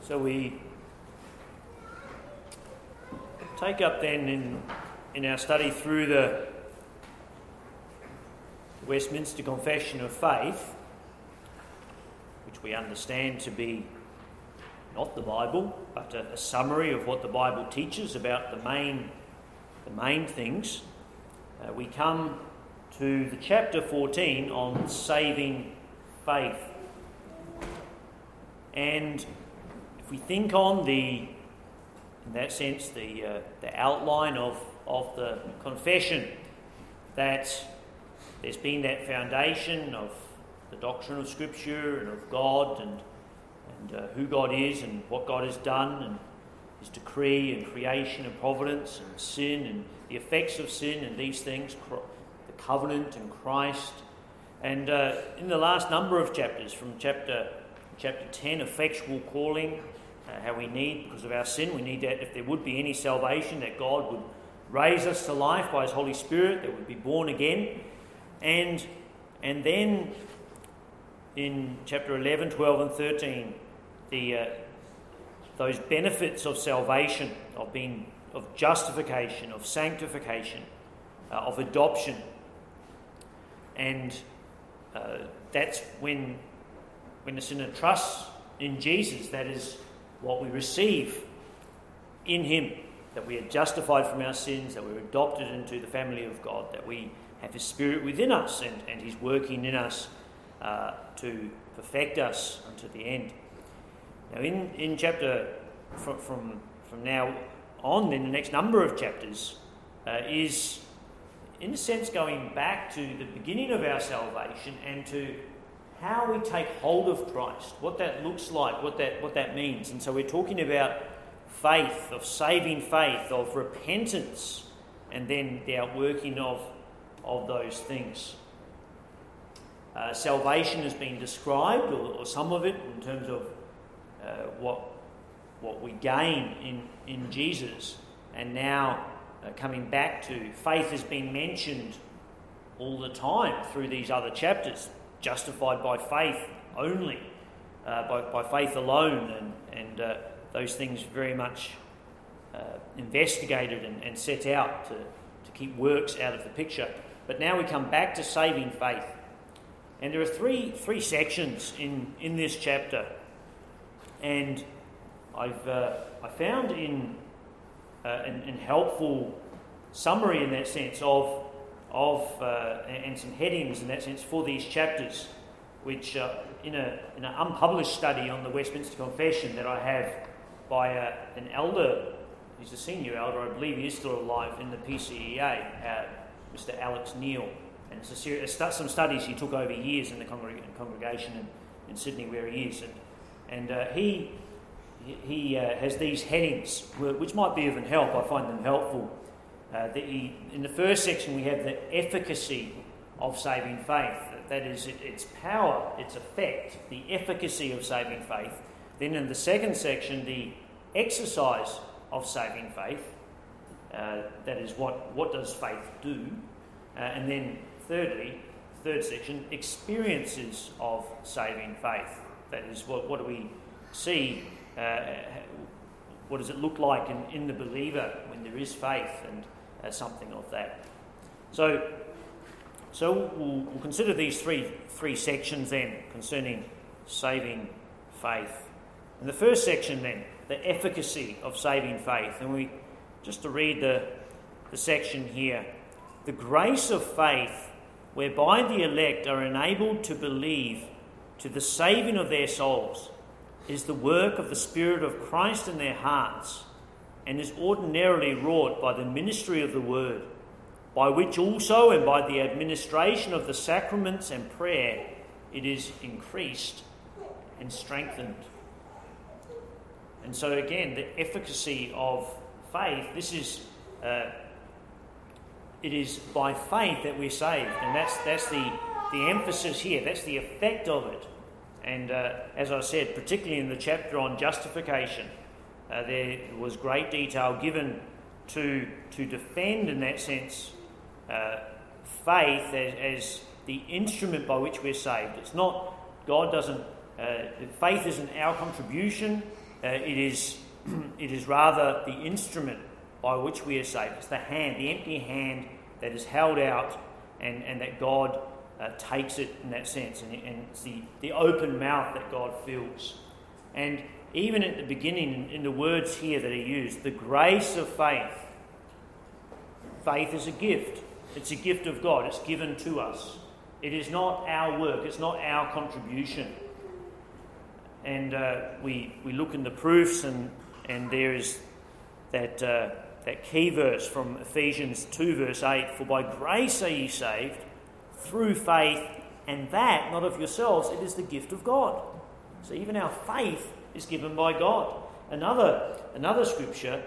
So we take up then in our study through the Westminster Confession of Faith, which we understand to be not the Bible, but a summary of what the Bible teaches about the main things. We come to the chapter 14 on saving faith. And if we think on in that sense, the outline of the confession, that there's been that foundation of the doctrine of Scripture and of God and who God is and what God has done and His decree and creation and providence and sin and the effects of sin and these things, the covenant and Christ. And in the last number of chapters, from chapter 10, effectual calling, how we need, because of our sin, we need that if there would be any salvation, that God would raise us to life by His Holy Spirit, that would be born again. And then in chapter 11, 12 and 13, those benefits of salvation, of justification, of sanctification, of adoption. And that's when the sinner trusts in Jesus, that is what we receive in Him, that we are justified from our sins, that we're adopted into the family of God, that we have His Spirit within us and He's working in us to perfect us unto the end. Now in chapter, from now on, in the next number of chapters, is in a sense going back to the beginning of our salvation and to how we take hold of Christ, what that looks like, what that means. And so we're talking about faith, of saving faith, of repentance, and then the outworking of those things. Salvation has been described, or some of it, in terms of what we gain in Jesus. And now coming back to faith has been mentioned all the time through these other chapters. Justified by faith only, by faith alone, and those things very much investigated and set out to keep works out of the picture. But now we come back to saving faith. And there are three sections in this chapter. And I found in helpful summary in that sense and some headings in that sense for these chapters, which in an unpublished study on the Westminster Confession that I have by an elder, he's a senior elder, I believe he is still alive, in the PCEA, Mr. Alex Neal. And it's some studies he took over years in the congregation in Sydney where he is. And he has these headings, which might be of help. I find them helpful. In the first section we have the efficacy of saving faith. That is, its power, its effect, the efficacy of saving faith. Then in the second section, the exercise of saving faith. That is, what does faith do? And then thirdly, third section, experiences of saving faith. That is, what do we see? What does it look like in the believer when there is faith, and something of that. So we'll consider these three sections then concerning saving faith. In the first section then, the efficacy of saving faith, and just to read the section here. The grace of faith, whereby the elect are enabled to believe to the saving of their souls, is the work of the Spirit of Christ in their hearts, and is ordinarily wrought by the ministry of the Word, by which also and by the administration of the sacraments and prayer it is increased and strengthened. And so again, the efficacy of faith, this is it is by faith that we're saved, and that's the emphasis here, that's the effect of it. And as I said, particularly in the chapter on justification, there was great detail given to defend, in that sense, faith as the instrument by which we're saved. It's not, God doesn't, faith isn't our contribution, It is rather the instrument by which we are saved. It's the hand, the empty hand that is held out, and that God takes it in that sense, and it's the open mouth that God fills. And even at the beginning, in the words here that are used, the grace of faith. Faith is a gift. It's a gift of God. It's given to us. It is not our work. It's not our contribution. And we look in the proofs, and there is that key verse from Ephesians 2 verse 8, "For by grace are ye saved, through faith, and that not of yourselves, it is the gift of God." So even our faith is given by God. Another scripture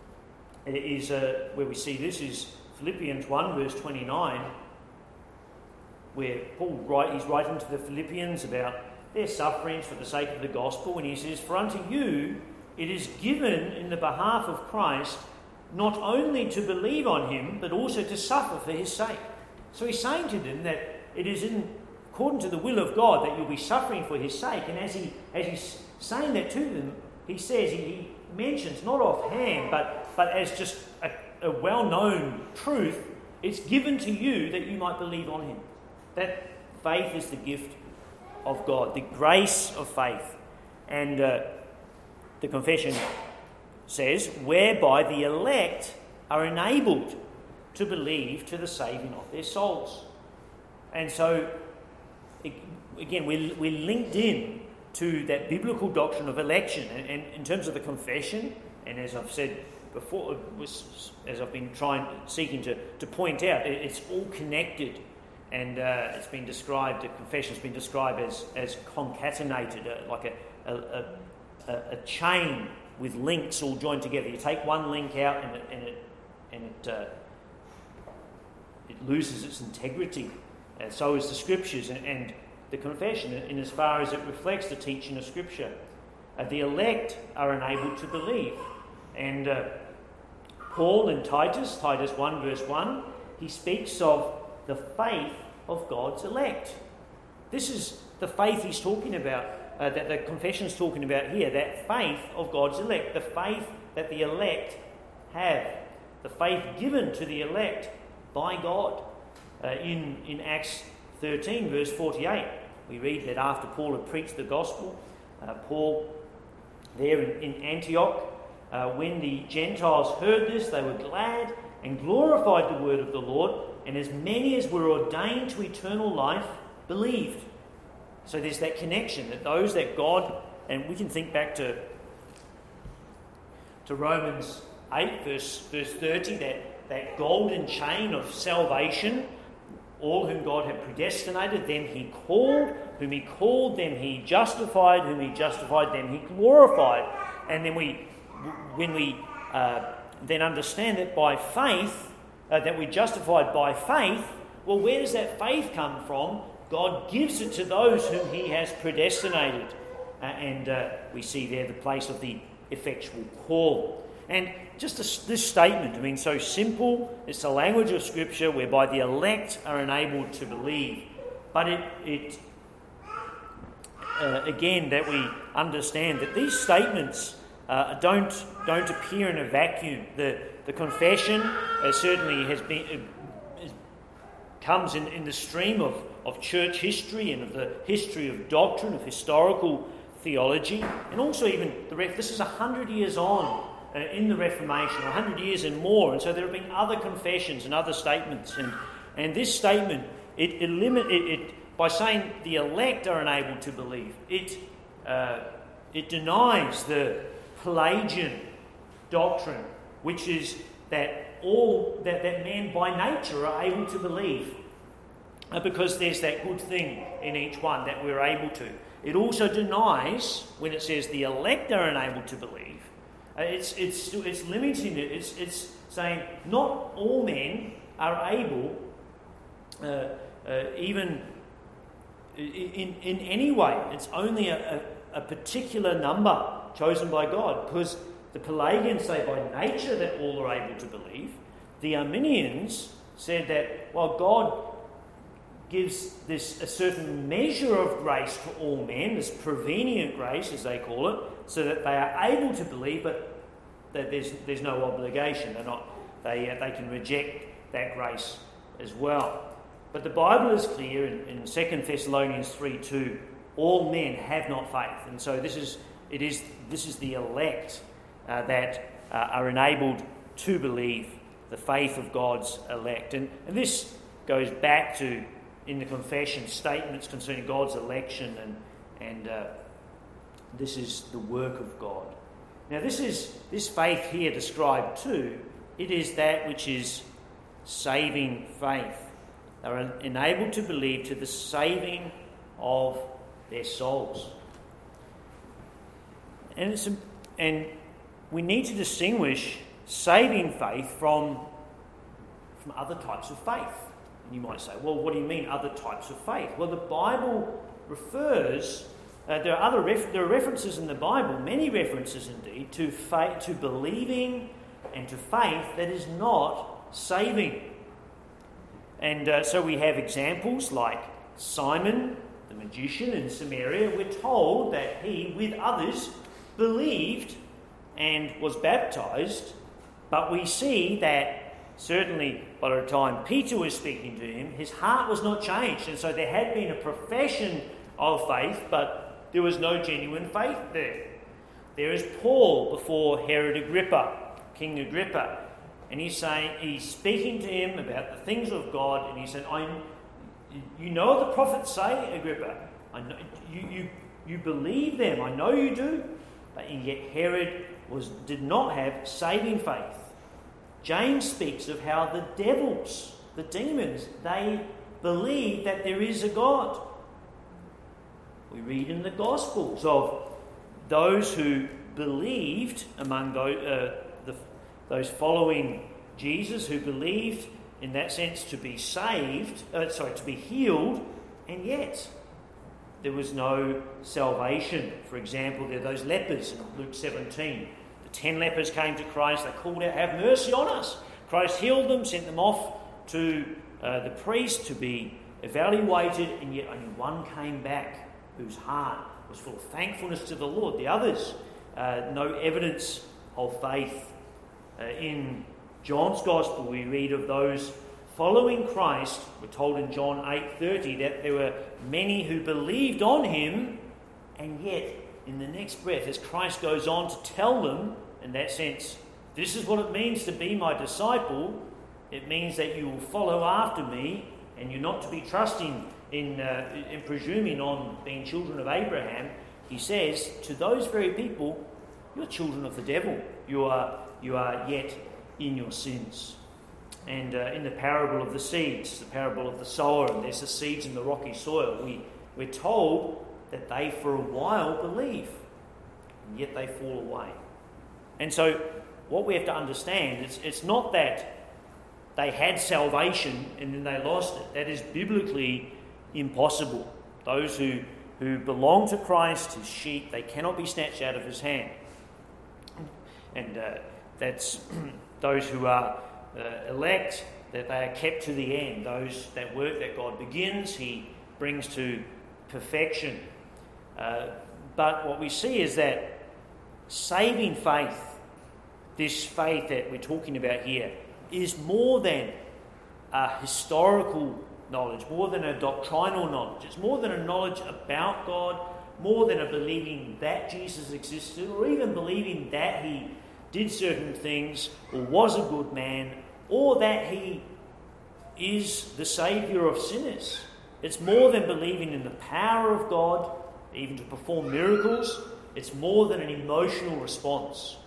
is where we see this is Philippians 1 verse 29, where he's writing to the Philippians about their sufferings for the sake of the gospel, and he says, "For unto you it is given in the behalf of Christ not only to believe on him, but also to suffer for his sake." So he's saying to them that it is according to the will of God that you'll be suffering for his sake. And as he's saying that to them, he says, he mentions, not offhand, but as just a well-known truth, it's given to you that you might believe on him. That faith is the gift of God, the grace of faith. And the confession says, whereby the elect are enabled to believe to the saving of their souls. And so, again, we're linked in to that biblical doctrine of election. And in terms of the confession, and as I've said before, as I've been seeking to point out, it's all connected. And it's been described, the confession's been described as concatenated, like a chain with links all joined together. You take one link out and it loses its integrity. And so is the Scriptures and the confession, in as far as it reflects the teaching of Scripture. The elect are enabled to believe. And Paul in Titus 1 verse 1, he speaks of the faith of God's elect. This is the faith he's talking about, that the confession's talking about here, that faith of God's elect, the faith that the elect have, the faith given to the elect by God. In Acts 13 verse 48, we read that after Paul had preached the gospel, Paul there in Antioch, when the Gentiles heard this, they were glad and glorified the word of the Lord, and as many as were ordained to eternal life believed. So there's that connection, that those that God, and we can think back to Romans 8 verse 30, that golden chain of salvation. All whom God had predestinated, them he called. Whom he called, them he justified. Whom he justified, them he glorified. And then when we then understand that by faith, that we're justified by faith, well, where does that faith come from? God gives it to those whom he has predestinated. And we see there the place of the effectual call. And just this statement, I mean, so simple. It's the language of Scripture whereby the elect are enabled to believe. But it again, that we understand that these statements don't appear in a vacuum. The confession certainly comes in the stream of church history and of the history of doctrine, of historical theology, and also even this is 100 years on. In the Reformation, 100 years and more, and so there have been other confessions and other statements, and this statement, it by saying the elect are enabled to believe, it denies the Pelagian doctrine, which is that men by nature are able to believe, because there's that good thing in each one that we're able to. It also denies, when it says the elect are enabled to believe, it's limiting it. It's saying not all men are able, even in any way. It's only a particular number chosen by God, because the Pelagians say by nature that all are able to believe. The Arminians said that while God gives a certain measure of grace to all men, this prevenient grace as they call it, so that they are able to believe, but that there's no obligation. They can reject that grace as well. But the Bible is clear in 2 Thessalonians 3:2, all men have not faith. And so this is the elect that are enabled to believe, the faith of God's elect. And this goes back to, in the confession, statements concerning God's election, and this is the work of God. Now this faith here described too, it is that which is saving faith. They are enabled to believe to the saving of their souls. And we need to distinguish saving faith from other types of faith. And you might say, well, what do you mean other types of faith? Well, the Bible refers, there are references in the Bible, many references indeed, to faith, to believing and to faith that is not saving. And so we have examples like Simon, the magician in Samaria. We're told that he, with others, believed and was baptized, but we see that certainly by the time Peter was speaking to him, his heart was not changed. And so there had been a profession of faith, but there was no genuine faith there. There is Paul before Herod Agrippa, King Agrippa, and he's speaking to him about the things of God, and he said, you know what the prophets say, Agrippa. I know, you believe them, I know you do, and yet Herod did not have saving faith. James speaks of how the devils, the demons, they believe that there is a God. We read in the Gospels of those who believed among those following Jesus, who believed in that sense to be to be healed, and yet there was no salvation. For example, there are those lepers in Luke 17. The 10 lepers came to Christ, they called out, "Have mercy on us." Christ healed them, sent them off to the priest to be evaluated, and yet only one came back whose heart was full of thankfulness to the Lord. The others, no evidence of faith. In John's Gospel, we read of those following Christ. We're told in John 8:30 that there were many who believed on him, and yet in the next breath, as Christ goes on to tell them, in that sense, this is what it means to be my disciple. It means that you will follow after me, and you're not to be trusting in presuming on being children of Abraham. He says to those very people, you're children of the devil. You are yet in your sins. And in the parable of the seeds, the parable of the sower, and there's the seeds in the rocky soil, we're told that they for a while believe, and yet they fall away. And so what we have to understand is it's not that they had salvation and then they lost it. That is biblically impossible. Those who belong to Christ, his sheep, they cannot be snatched out of his hand. And that's those who are elect, that they are kept to the end. Those, that work that God begins, he brings to perfection. But what we see is that saving faith, this faith that we're talking about here, is more than a historical knowledge, more than a doctrinal knowledge. It's more than a knowledge about God, more than a believing that Jesus existed, or even believing that he did certain things, or was a good man, or that he is the saviour of sinners. It's more than believing in the power of God, even to perform miracles. It's more than an emotional response.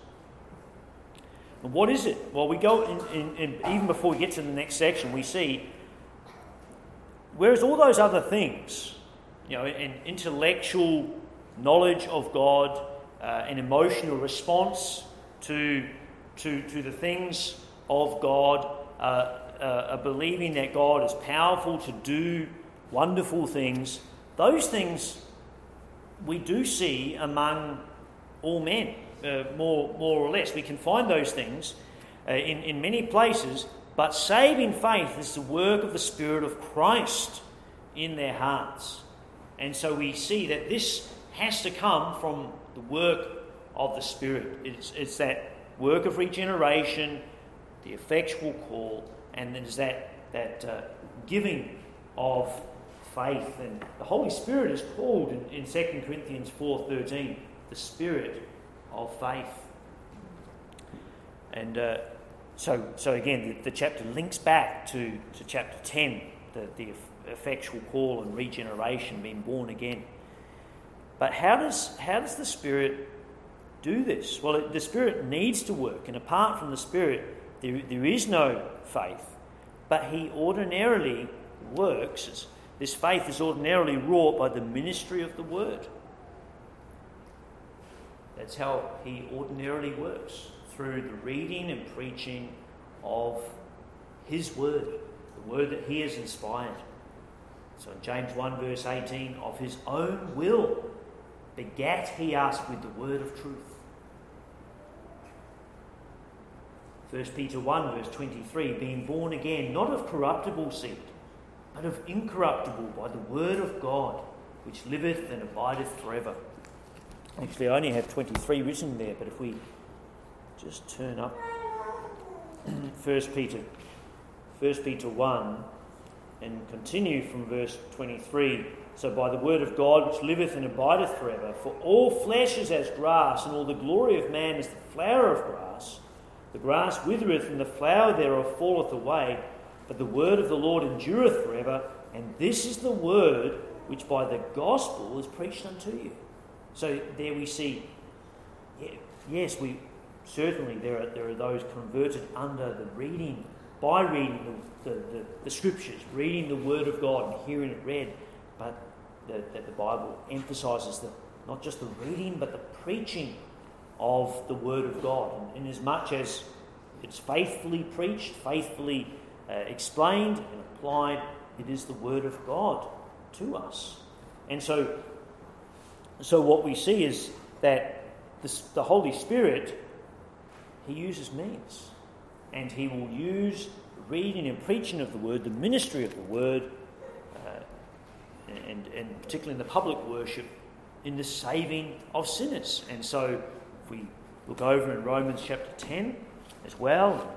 And what is it? Well, we go in even before we get to the next section, we see, whereas all those other things, an intellectual knowledge of God, an emotional response to the things of God, a believing that God is powerful to do wonderful things, those things we do see among all men, more or less. We can find those things in many places, but saving faith is the work of the Spirit of Christ in their hearts. And so we see that this has to come from the work of the Spirit. It's that work of regeneration, the effectual call, and there's that giving of faith. And the Holy Spirit is called in 2 Corinthians 4:13, the Spirit of faith. And so again, the chapter links back to chapter 10, the effectual call and regeneration, being born again. But how does the Spirit do this? Well, the Spirit needs to work, and apart from the Spirit, there is no faith. But He ordinarily works. This faith is ordinarily wrought by the ministry of the Word. That's how He ordinarily works, through the reading and preaching of His Word, the Word that He has inspired. So in James 1 verse 18, of His own will begat He us with the word of truth. 1 Peter 1 verse 23, being born again, not of corruptible seed, but of incorruptible, by the word of God, which liveth and abideth forever. Actually, I only have 23 written there, but if we just turn up 1 Peter 1 and continue from verse 23. So by the word of God which liveth and abideth forever, for all flesh is as grass, and all the glory of man is the flower of grass. The grass withereth, and the flower thereof falleth away, but the word of the Lord endureth forever. And this is the word which by the gospel is preached unto you. So there we see, yes, certainly there are those converted under the reading, by reading the scriptures, reading the word of God and hearing it read, but that the Bible emphasises not just the reading, but the preaching of the word of God. And inasmuch as it's faithfully preached, faithfully explained and applied, it is the word of God to us. And so what we see is that the Holy Spirit, He uses means, and He will use the reading and preaching of the word, the ministry of the word, and particularly in the public worship, in the saving of sinners. And so if we look over in Romans chapter 10 as well,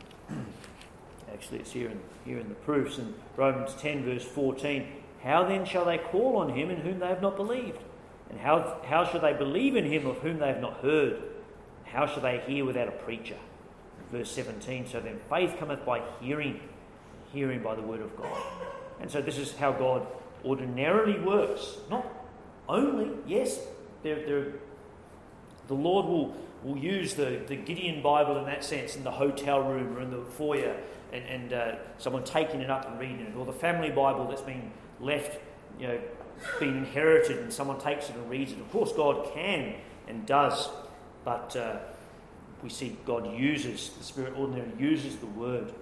actually it's here in the proofs, in Romans 10 verse 14, how then shall they call on Him in whom they have not believed? And how shall they believe in Him of whom they have not heard? How shall they hear without a preacher? Verse 17, so then faith cometh by hearing, hearing by the word of God. And so this is how God ordinarily works. Not only, yes, the Lord will use the Gideon Bible in that sense, in the hotel room or in the foyer, and someone taking it up and reading it, or the family Bible that's been left, being inherited, and someone takes it and reads it. Of course, God can and does, but we see the Spirit ordinarily uses the Word.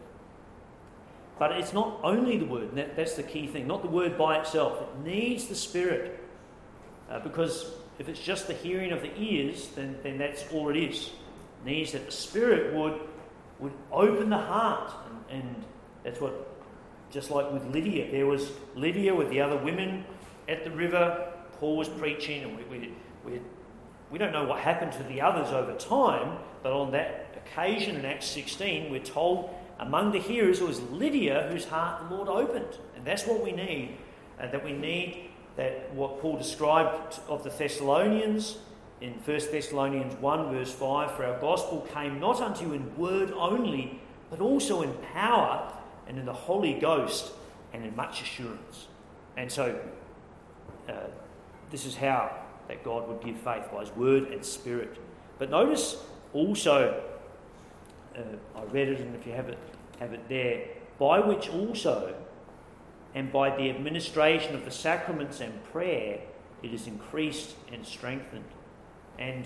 But it's not only the Word, and that's the key thing, not the Word by itself. It needs the Spirit, because if it's just the hearing of the ears, then that's all it is. It needs that the Spirit would open the heart, and that's what, just like with Lydia, there was Lydia with the other women at the river. Paul was preaching, and we don't know what happened to the others over time, but on that occasion in Acts 16, we're told among the hearers it was Lydia whose heart the Lord opened. And that's what we need, that what Paul described of the Thessalonians in 1 Thessalonians 1 verse 5, for our gospel came not unto you in word only, but also in power and in the Holy Ghost and in much assurance. And so this is how that God would give faith, by His word and Spirit. But notice also, I read it, and if you have it there, by which also, and by the administration of the sacraments and prayer, it is increased and strengthened. And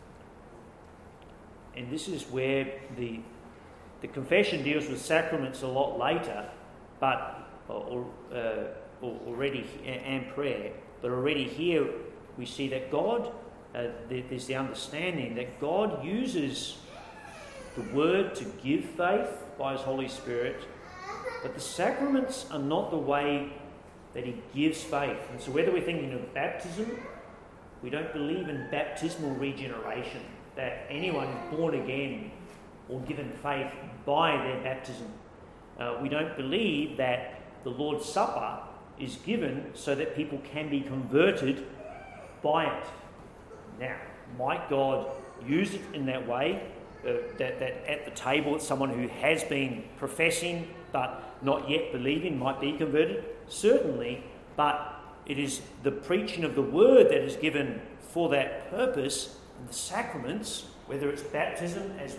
this is where the confession deals with sacraments a lot later, but already, and prayer. But already here we see that God, there's the understanding that God uses the Word to give faith by His Holy Spirit, but the sacraments are not the way that He gives faith. And so whether we're thinking of baptism, We don't believe in baptismal regeneration, that anyone is born again or given faith by their baptism. We don't believe that the Lord's Supper is given so that people can be converted by it. Now, might God use it in that way, that at the table someone who has been professing but not yet believing might be converted? Certainly, but it is the preaching of the word that is given for that purpose, and the sacraments, whether it's baptism as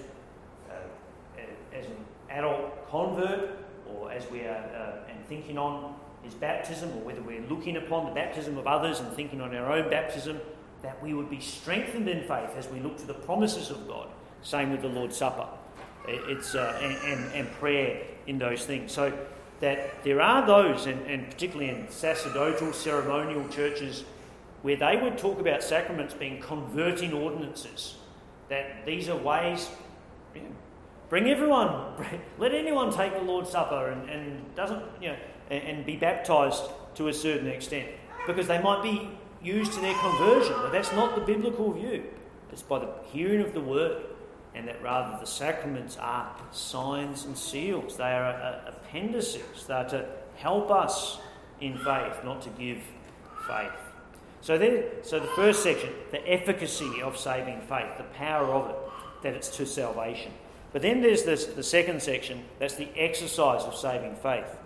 an adult convert, or as we are and thinking on his baptism, or whether we're looking upon the baptism of others and thinking on our own baptism, that we would be strengthened in faith as we look to the promises of God. Same with the Lord's Supper. It's and prayer in those things. So that there are those, and particularly in sacerdotal, ceremonial churches, where they would talk about sacraments being converting ordinances, that these are ways, bring everyone, let anyone take the Lord's Supper and doesn't, and be baptised to a certain extent, because they might be used to their conversion. But that's not the biblical view. It's by the hearing of the word, and that rather the sacraments are signs and seals. They are appendices. They are to help us in faith, not to give faith. So the first section, the efficacy of saving faith, the power of it, that it's to salvation. But then there's the second section, that's the exercise of saving faith.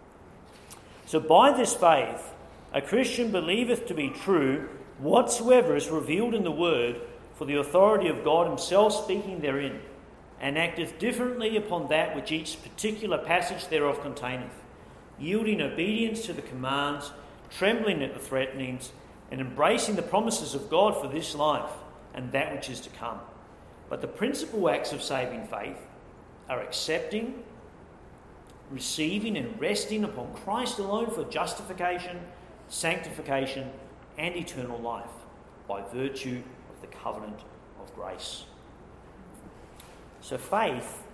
So by this faith, a Christian believeth to be true whatsoever is revealed in the word, for the authority of God himself speaking therein, and acteth differently upon that which each particular passage thereof containeth, yielding obedience to the commands, trembling at the threatenings, and embracing the promises of God for this life and that which is to come. But the principal acts of saving faith are accepting, receiving and resting upon Christ alone for justification, sanctification and eternal life by virtue of the covenant of grace. So faith,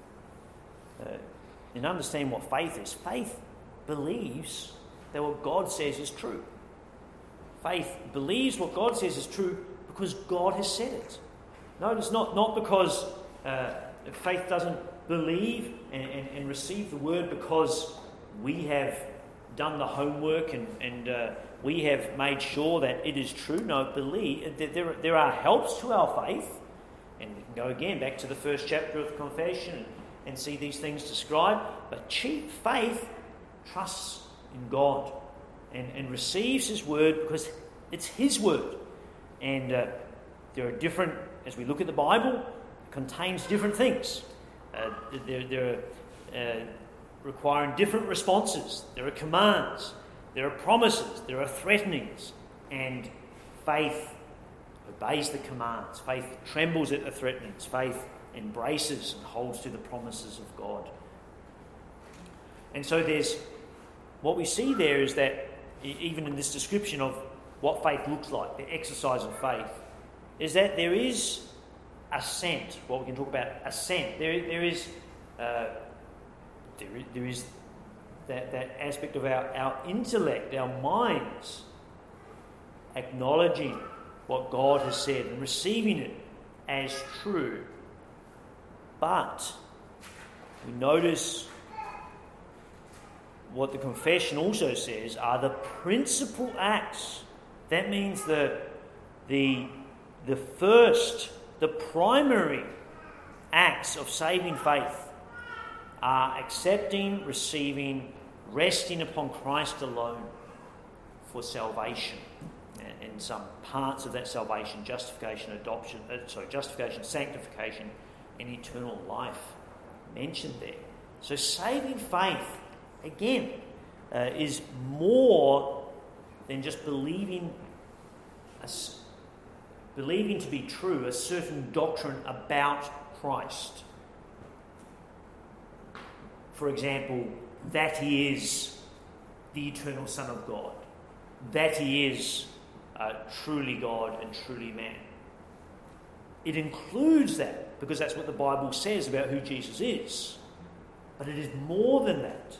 and understand what faith is. Faith believes that what God says is true. Faith believes what God says is true because God has said it. Notice, not because faith doesn't believe and receive the word because we have done the homework and we have made sure that it is true. No, believe. There are helps to our faith, and we can go again back to the first chapter of the Confession and see these things described. But chief faith trusts in God and receives his word because it's his word. And there are different, as we look at the Bible, it contains different things. There are requiring different responses. There are commands, there are promises, there are threatenings, and faith obeys the commands. Faith trembles at the threatenings. Faith embraces and holds to the promises of God. And so what we see there is that even in this description of what faith looks like, the exercise of faith, is that there is assent. What we can talk about, assent. There is that aspect of our intellect, our minds, acknowledging what God has said and receiving it as true. But we notice what the confession also says are the principal acts. That means the first, the primary acts of saving faith are accepting, receiving, resting upon Christ alone for salvation. And some parts of that salvation, justification, justification, sanctification, and eternal life mentioned there. So saving faith, again, is more than just believing to be true a certain doctrine about Christ. For example, that he is the eternal Son of God, that he is truly God and truly man. It includes that because that's what the Bible says about who Jesus is. But it is more than that.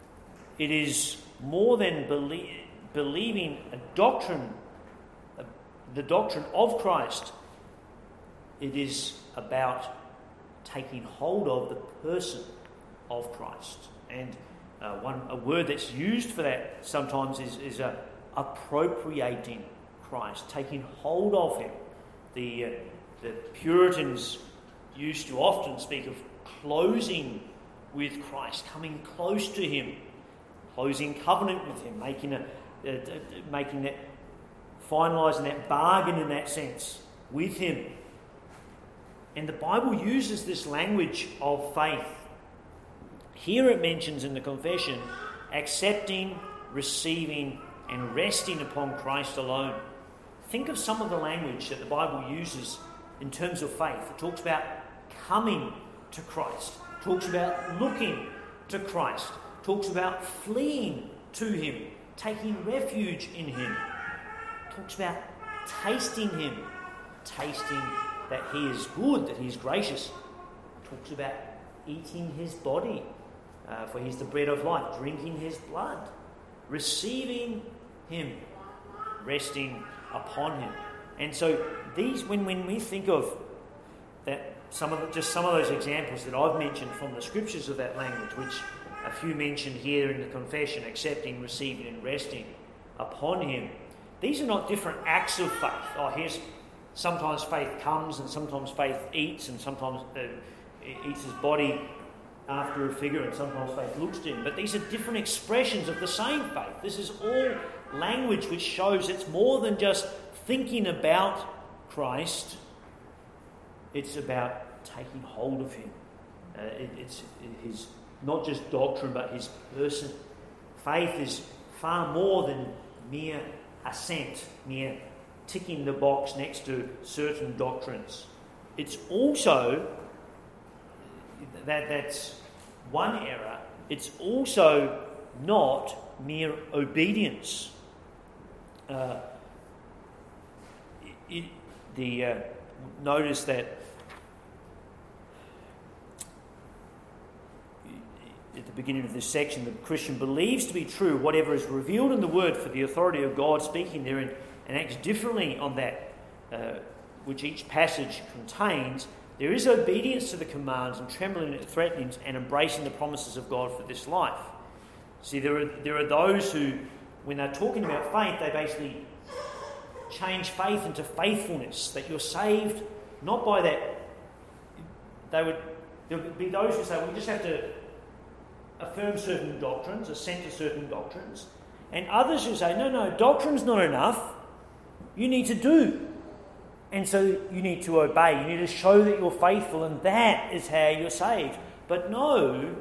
It is more than believing a doctrine the doctrine of Christ, it is about taking hold of the person of Christ. And a word that's used for that sometimes is appropriating Christ, taking hold of him. The Puritans used to often speak of closing with Christ, coming close to him, closing covenant with him, making that, finalising that bargain in that sense with him. And the Bible uses this language of faith. Here it mentions in the confession, accepting, receiving, and resting upon Christ alone. Think of some of the language that the Bible uses in terms of faith. It talks about coming to Christ, talks about looking to Christ, talks about fleeing to him, taking refuge in him, talks about tasting him, tasting that he is good, that he is gracious, talks about eating his body, for he is the bread of life, drinking his blood, receiving him, resting upon him. And so these, when we think of that, some of those examples that I've mentioned from the scriptures of that language, which a few mentioned here in the confession, accepting, receiving, and resting upon him, these are not different acts of faith. Sometimes faith comes, and sometimes faith eats, and sometimes eats his body after a figure, and sometimes faith looks to him. But these are different expressions of the same faith. This is all language which shows it's more than just thinking about Christ. It's about taking hold of him. It's his, not just doctrine, but his person. Faith is far more than mere assent, mere ticking the box next to certain doctrines. It's also, that's one error, it's also not mere obedience. Notice that at the beginning of this section, the Christian believes to be true whatever is revealed in the Word for the authority of God speaking therein, and acts differently on that which each passage contains. There is obedience to the commands and trembling at threatenings and embracing the promises of God for this life. See, there are those who, when they're talking about faith, they basically change faith into faithfulness, that you're saved not by that. There would be those who say, well, you just have to affirm certain doctrines, assent to certain doctrines, and others who say, no, doctrine's not enough, you need to do. And so you need to obey, you need to show that you're faithful, and that is how you're saved. But no,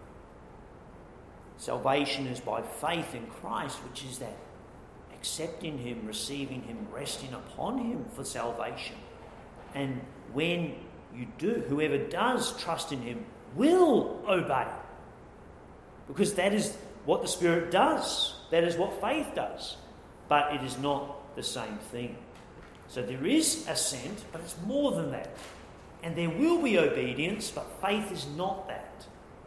salvation is by faith in Christ, which is that accepting him, receiving him, resting upon him for salvation. And when you do, whoever does trust in him will obey. Because that is what the Spirit does. That is what faith does. But it is not the same thing. So there is assent, but it's more than that. And there will be obedience, but faith is not that.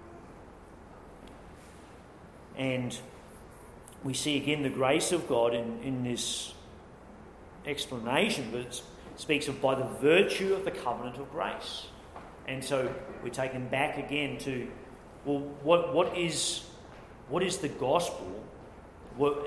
And we see again the grace of God in this explanation, but it speaks of by the virtue of the covenant of grace. And so we're taken back again to, well, what is the gospel? What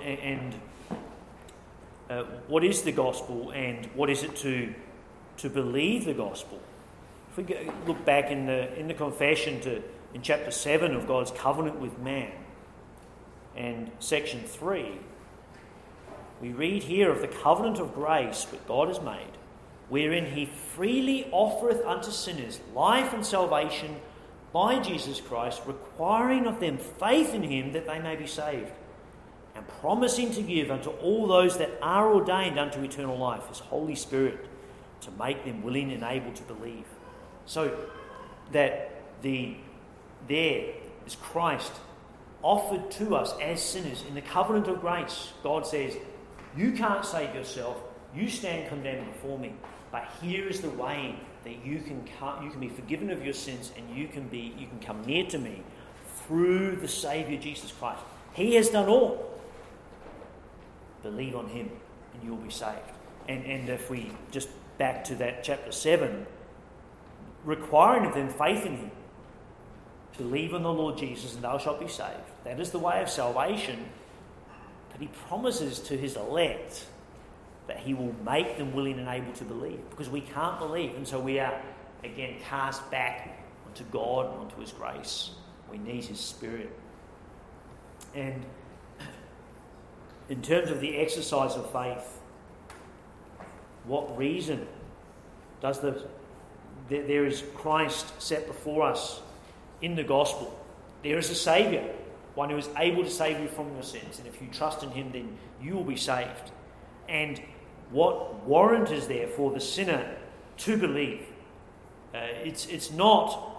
is the gospel, and what is it to believe the gospel? If we look back in the confession in chapter 7 of God's covenant with man, and section 3, we read here of the covenant of grace that God has made, wherein he freely offereth unto sinners life and salvation by Jesus Christ, requiring of them faith in him that they may be saved, and promising to give unto all those that are ordained unto eternal life his Holy Spirit, to make them willing and able to believe. So that there is Christ offered to us as sinners in the covenant of grace. God says, you can't save yourself, you stand condemned before me, but here is the way that you can be forgiven of your sins, and you can come near to me through the Saviour Jesus Christ. He has done all. Believe on him and you will be saved. And if we just back to that chapter 7, requiring of them faith in him. Believe on the Lord Jesus and thou shalt be saved. That is the way of salvation. But he promises to his elect that he will make them willing and able to believe, because we can't believe, and so we are again cast back onto God, onto his grace. We need his Spirit. And in terms of the exercise of faith, what reason does there is Christ set before us in the gospel? There is a Saviour, one who is able to save you from your sins, and if you trust in him, then you will be saved. And what warrant is there for the sinner to believe? It's not,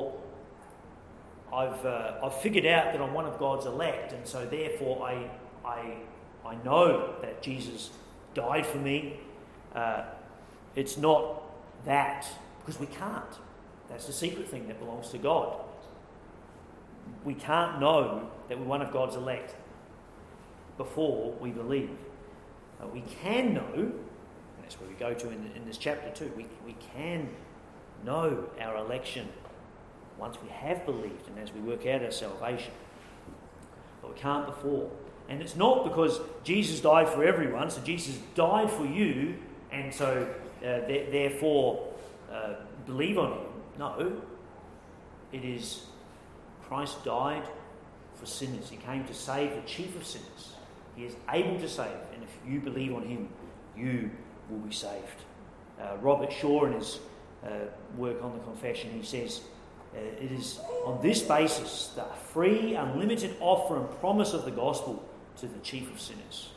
I've figured out that I'm one of God's elect, and so therefore I know that Jesus died for me. It's not that, because we can't. That's the secret thing that belongs to God. We can't know that we're one of God's elect before we believe. We can know, and that's where we go to in this chapter too, we can know our election once we have believed and as we work out our salvation. But we can't before. And it's not because Jesus died for everyone, so Jesus died for you, and so therefore believe on him. No, it is Christ died for sinners. He came to save the chief of sinners. He is able to save, and if you believe on him, you will be saved. Robert Shaw, in his work on the confession, he says, it is on this basis the free, unlimited offer and promise of the gospel to the chief of sinners.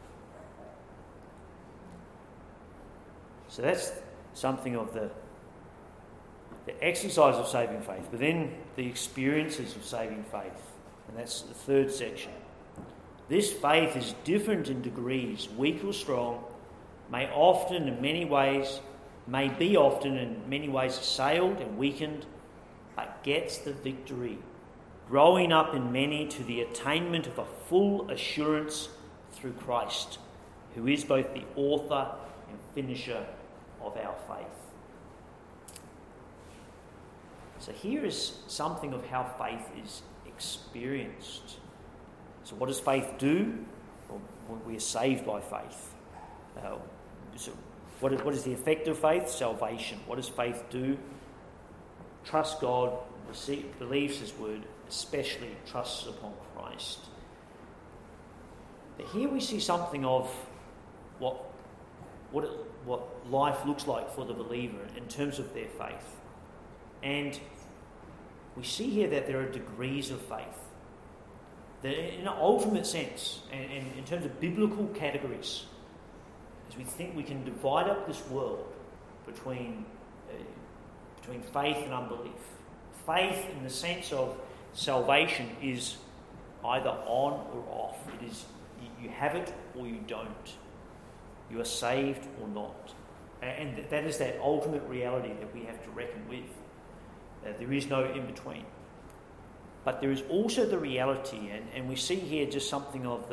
So that's something of the exercise of saving faith, but then the experiences of saving faith, and that's the third section. This faith is different in degrees, weak or strong, may be often in many ways assailed and weakened, but gets the victory, growing up in many to the attainment of a full assurance through Christ, who is both the author and finisher of our faith. So here is something of how faith is experienced. So what does faith do? Well, we are saved by faith. So what is the effect of faith? Salvation. What does faith do? Trust God, believes his word, especially trusts upon Christ. But here we see something of what life looks like for the believer in terms of their faith. And we see here that there are degrees of faith. That in an ultimate sense, and in terms of biblical categories, as we think we can divide up this world between faith and unbelief. Faith, in the sense of salvation, is either on or off. It is you have it or you don't. You are saved or not. And that is that ultimate reality that we have to reckon with. There is no in-between. But there is also the reality, and we see here just something of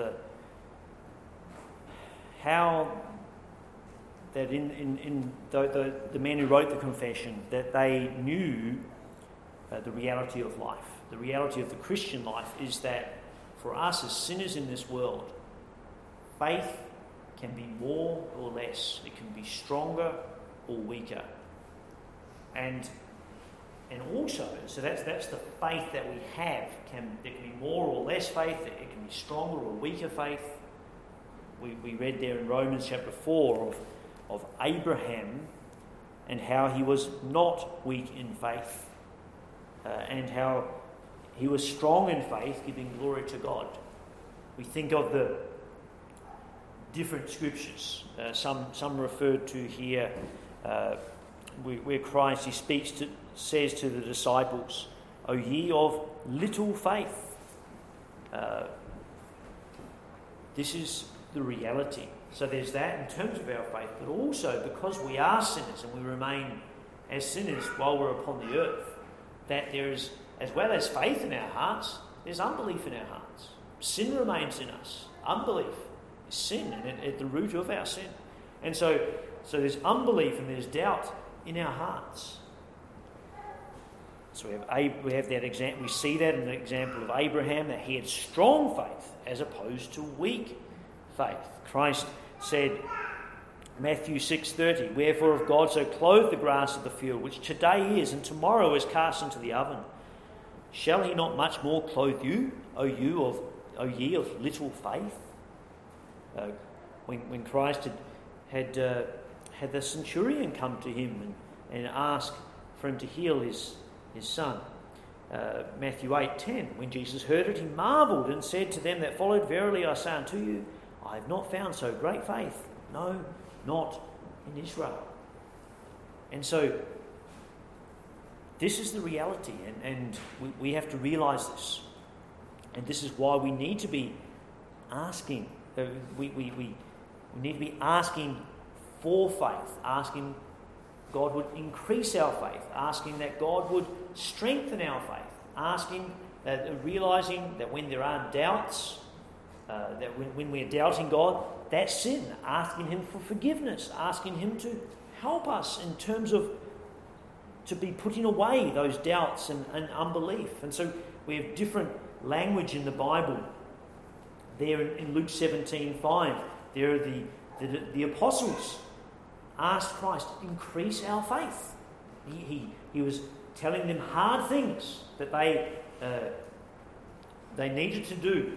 how that in the men who wrote the confession, that they knew the reality of life. The reality of the Christian life is that for us as sinners in this world, faith can be more or less. It can be stronger or weaker. And also, so that's the faith that we have. There can be more or less faith. It can be stronger or weaker faith. We read there in Romans chapter 4 of Abraham and how he was not weak in faith and how he was strong in faith, giving glory to God. We think of the different scriptures. Some referred to here where Christ, he says to the disciples, "O ye of little faith." This is the reality. So there's that in terms of our faith, but also because we are sinners and we remain as sinners while we're upon the earth, that there is, as well as faith in our hearts, there's unbelief in our hearts. Sin remains in us. Unbelief is sin, and at the root of our sin. And so there's unbelief and there's doubt in our hearts. So we have that example. We see that in the example of Abraham, that he had strong faith as opposed to weak faith. Christ said, Matthew 6:30, "Wherefore if God so clothe the grass of the field, which today is and tomorrow is cast into the oven, shall he not much more clothe you, O ye of little faith?" When Christ had the centurion come to him and ask for him to heal his son. Matthew 8:10, when Jesus heard it, he marvelled and said to them that followed, "Verily I say unto you, I have not found so great faith, no, not in Israel." And so this is the reality, and we have to realise this. And this is why we need to be asking. We need to be asking for faith, asking God would increase our faith, asking that God would strengthen our faith, asking that, realising that when there are doubts, that when we're doubting God, that's sin, asking Him for forgiveness, asking Him to help us in terms of to be putting away those doubts and unbelief. And so we have different language in the Bible. There in Luke 17:5, there are the apostles asked Christ, increase our faith. He was telling them hard things that they needed to do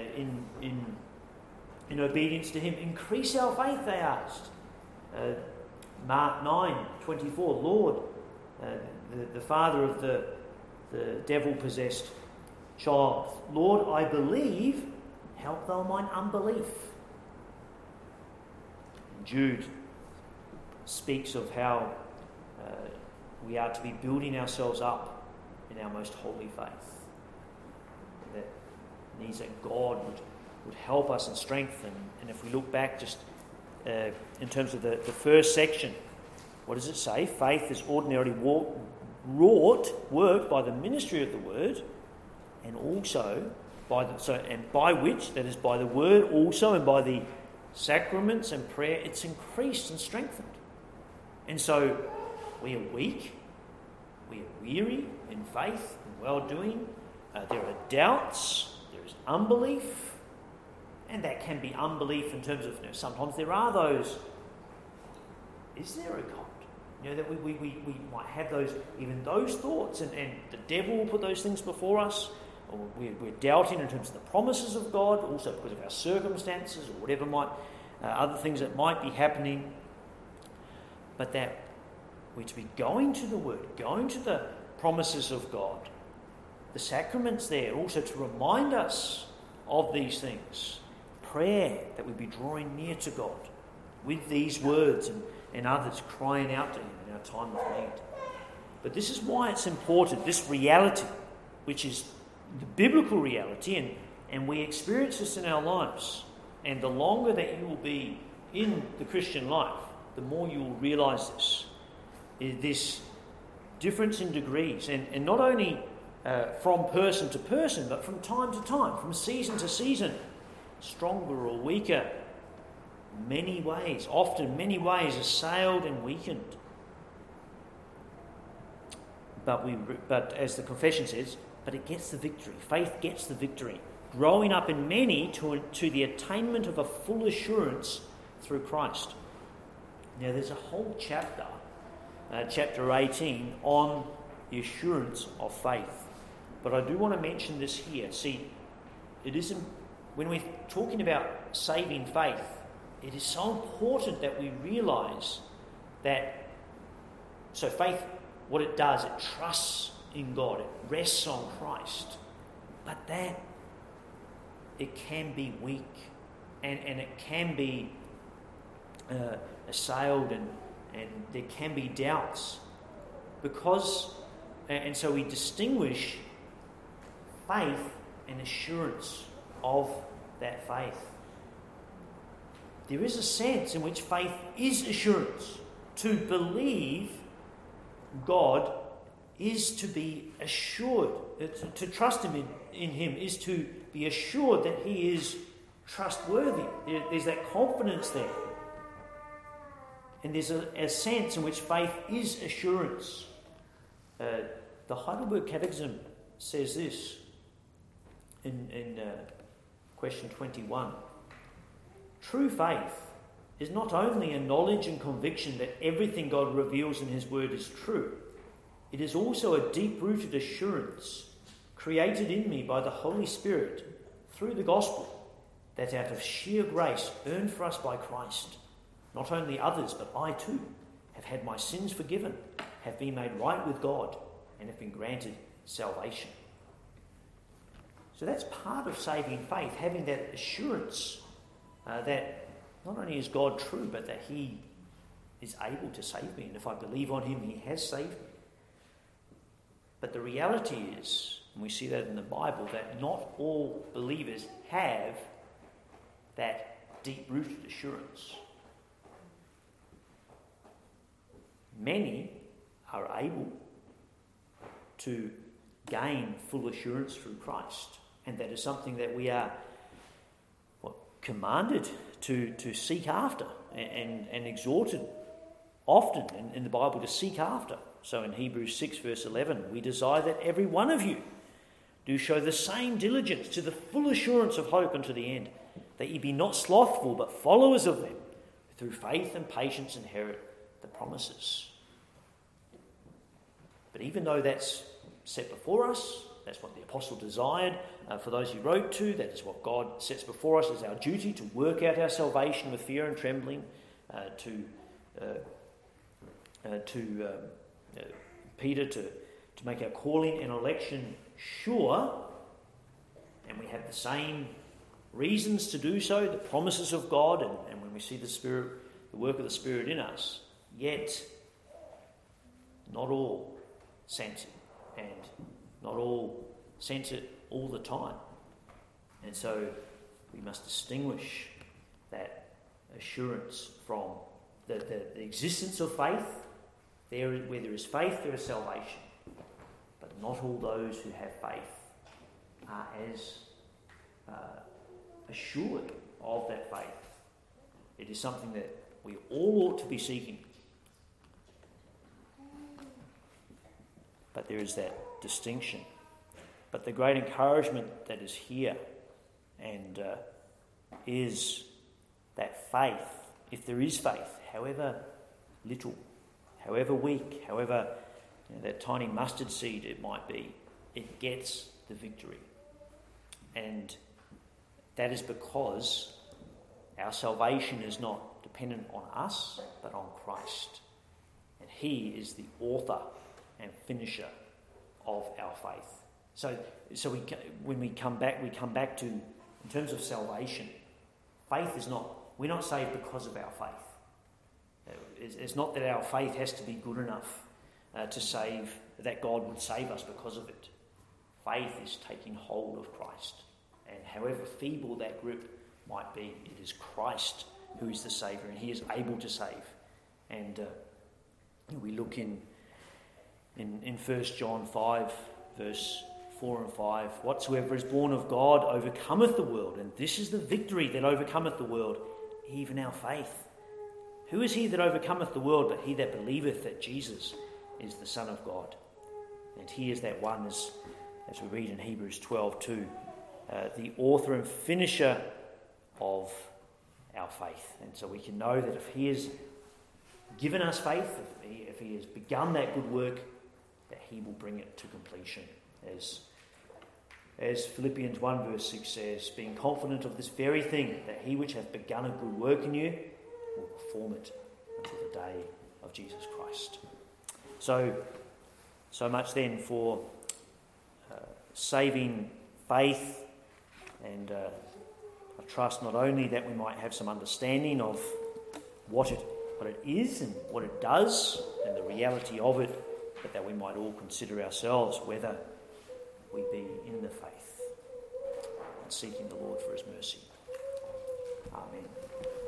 in obedience to Him. Increase our faith, they asked. Mark 9:24, Lord, the father of the devil-possessed child, Lord, I believe, help thou mine unbelief. Jude speaks of how we are to be building ourselves up in our most holy faith. That needs that God would help us and strengthen. And if we look back just in terms of the first section, what does it say? Faith is ordinarily worked by the ministry of the word, and also by which, that is by the word also, and by the sacraments and prayer, it's increased and strengthened. And so we are weak, we are weary in faith and well-doing. There are doubts, there is unbelief, and that can be unbelief in terms of, sometimes there are those, is there a God? That we might have even those thoughts, and the devil will put those things before us, or we're doubting in terms of the promises of God, also because of our circumstances or whatever other things that might be happening. But that we're to be going to the Word, going to the promises of God, the sacraments there, also to remind us of these things. Prayer, that we be drawing near to God with these words and others, crying out to Him in our time of need. But this is why it's important, this reality, which is the biblical reality, and we experience this in our lives. And the longer that you will be in the Christian life, the more you will realise this difference in degrees, and not only from person to person, but from time to time, from season to season, stronger or weaker, many ways, assailed and weakened. But as the confession says, but it gets the victory. Faith gets the victory, growing up in many to the attainment of a full assurance through Christ. Now there's a whole chapter, chapter 18, on the assurance of faith. But I do want to mention this here. See, it isn't, when we're talking about saving faith, it is so important that we realise that, so faith, what it does, it trusts in God, it rests on Christ, but that it can be weak, and it can be assailed, and there can be doubts, and so we distinguish faith and assurance of that faith. There is a sense in which faith is assurance. To believe God is to be assured, to trust Him in Him is to be assured that He is trustworthy. There's that confidence there. And there's a sense in which faith is assurance. The Heidelberg Catechism says this in question 21. True faith is not only a knowledge and conviction that everything God reveals in his word is true, it is also a deep-rooted assurance created in me by the Holy Spirit through the gospel, that out of sheer grace earned for us by Christ, not only others, but I too, have had my sins forgiven, have been made right with God, and have been granted salvation. So that's part of saving faith, having that assurance that not only is God true, but that he is able to save me. And if I believe on him, he has saved me. But the reality is, and we see that in the Bible, that not all believers have that deep-rooted assurance. Many are able to gain full assurance through Christ. And that is something that we are commanded to seek after and exhorted often in the Bible to seek after. So in Hebrews 6 verse 11, we desire that every one of you do show the same diligence to the full assurance of hope unto the end, that ye be not slothful but followers of them, who through faith and patience inherit the promises. But even though that's set before us, that's what the apostle desired for those he wrote to, that is what God sets before us as our duty, to work out our salvation with fear and trembling, to Peter to make our calling and election sure, and we have the same reasons to do so, the promises of God, and when we see the Spirit, the work of the Spirit in us, yet not all sense it, and not all sense it all the time. And so we must distinguish that assurance from the existence of faith. Where there is faith, there is salvation. But not all those who have faith are as assured of that faith. It is something that we all ought to be seeking. But there is that distinction. But the great encouragement that is here and is that faith, if there is faith, however little, however weak, however that tiny mustard seed it might be, it gets the victory. And that is because our salvation is not dependent on us, but on Christ. And he is the author and finisher of our faith. So when we come back to, in terms of salvation, faith is not, we're not saved because of our faith. It's not that our faith has to be good enough to save, that God would save us because of it. Faith is taking hold of Christ. And however feeble that grip might be, it is Christ who is the Saviour, and he is able to save. And we look in 1 John 5, verse 4 and 5, whatsoever is born of God overcometh the world, and this is the victory that overcometh the world, even our faith. Who is he that overcometh the world but he that believeth that Jesus is the Son of God? And he is that one, as we read in Hebrews 12:2, the author and finisher of our faith. And so we can know that if he has given us faith, if he has begun that good work, that he will bring it to completion. As Philippians 1 verse 6 says, being confident of this very thing, that he which hath begun a good work in you will perform it until the day of Jesus Christ. So much then for saving faith, and I trust not only that we might have some understanding of what it is and what it does and the reality of it, but that we might all consider ourselves whether we be in the faith and seeking the Lord for his mercy. Amen.